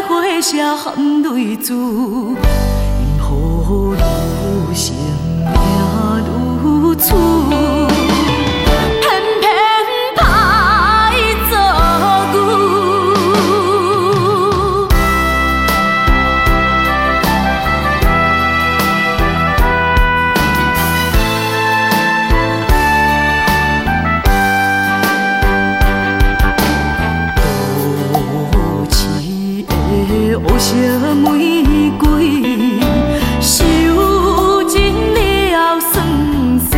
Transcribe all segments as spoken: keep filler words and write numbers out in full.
花谢含泪珠，因何愈生命愈粗？偏偏歹做牛。多情的乌色玫瑰，收尽了酸涩，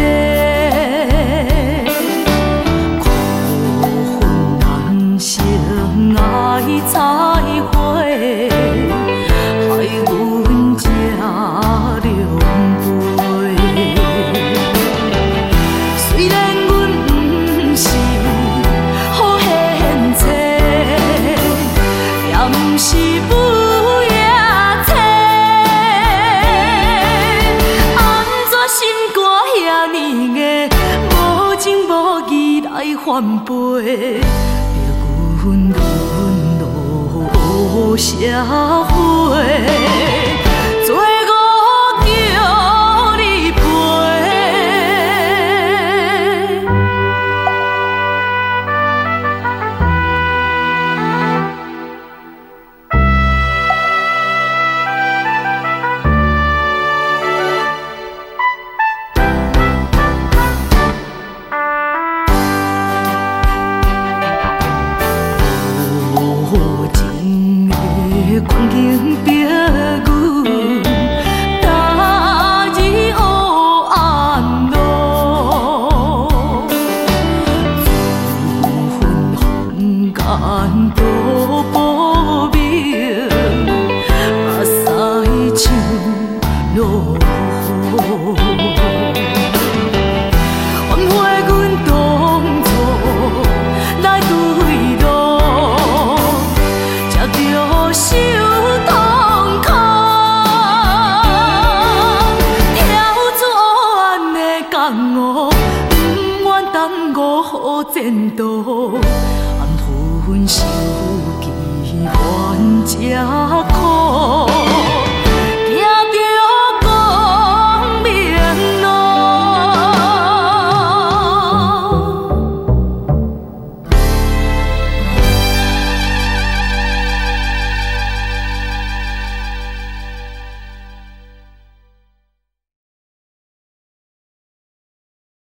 苦恨难成爱采花，害阮吃凉杯。虽然阮不是好贤妻，也不是武野妻，安怎心肝遐呢硬，无情无义来翻倍，逼阮沦落社会。做我叫你陪。无情的关景逼阮，大日黑暗路，自分风间都不明，目屎像落雨。换回阮当初来对路，才着受痛苦。跳出黑暗的江湖，不愿耽误好前途。安分受气，还吃苦。